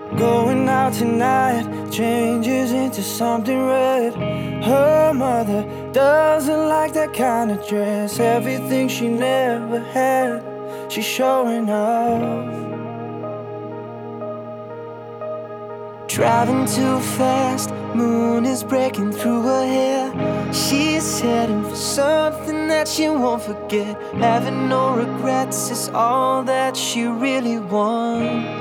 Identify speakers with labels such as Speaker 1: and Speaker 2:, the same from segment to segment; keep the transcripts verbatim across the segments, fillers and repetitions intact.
Speaker 1: Going out tonight changes into something red. Her mother doesn't like that kind of dress. Everything she never had, she's showing off. Driving too fast, moon is breaking through her hair. She's heading for something that she won't forget. Having no regrets is all that she really wants.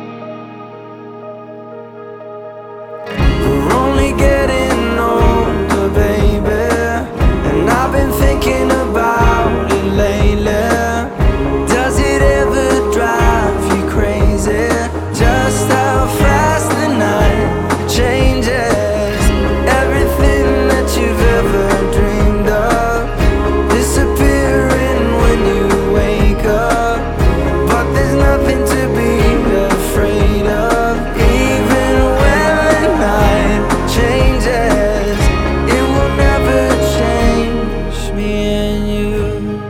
Speaker 1: We're only getting older, baby, and I've been thinking about it lately. Does it ever drive you crazy? Just how fast the night changes. Everything that you've ever dreamed of disappearing when you wake up. But there's nothing to be afraid of. Even when the night changes, it will never change me and you.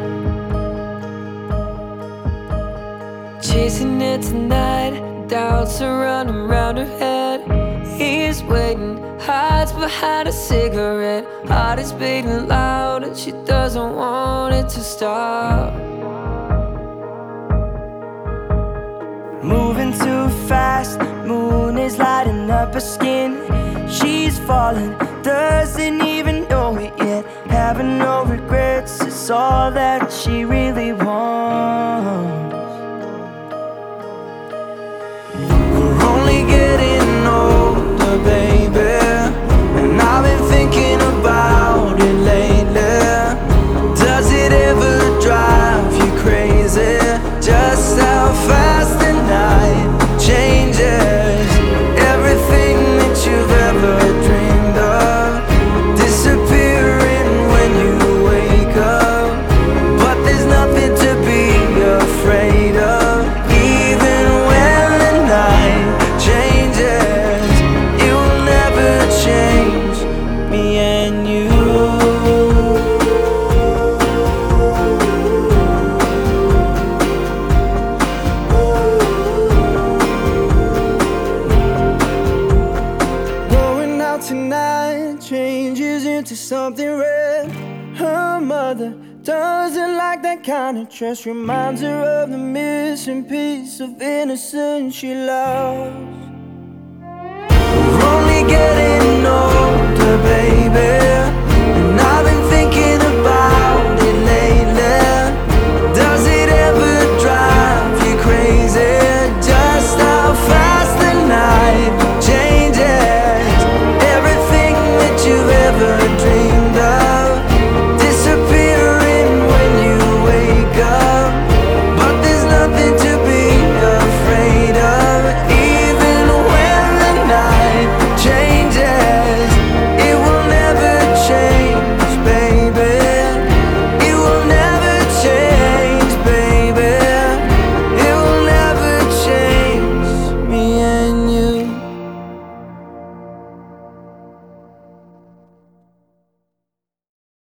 Speaker 1: Chasing it tonight, doubts are running round her head. He's waiting, hides behind a cigarette. Heart is beating loud and she doesn't want it to stop. Moving too fast, moon is lighting up her skin. She's falling, doesn't even know it yet. Having no regrets is all that she really wants. We're only getting older, baby, and I've been thinking about it lately. Does it ever drive you crazy? Just how fast the night changes. Everything that you've ever dreamed of disappearing when you wake up. But there's nothing to be afraid of. Even when the night changes, it will never change me and you. Going out tonight changes into something red. Her mother doesn't like that kind of dress. Reminds her of the missing piece of innocence she lost. We're only getting older, baby, and I've been thinking